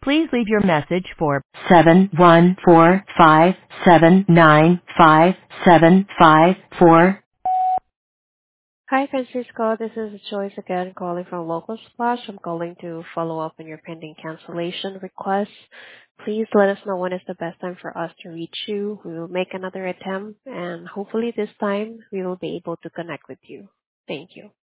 Please leave your message for 71457957554. Hi, Francisco. This is Joyce again calling from Local Splash. I'm calling to follow up on your pending cancellation request. Please let us know when is the best time for us to reach you. We will make another attempt, and hopefully this time we will be able to connect with you. Thank you.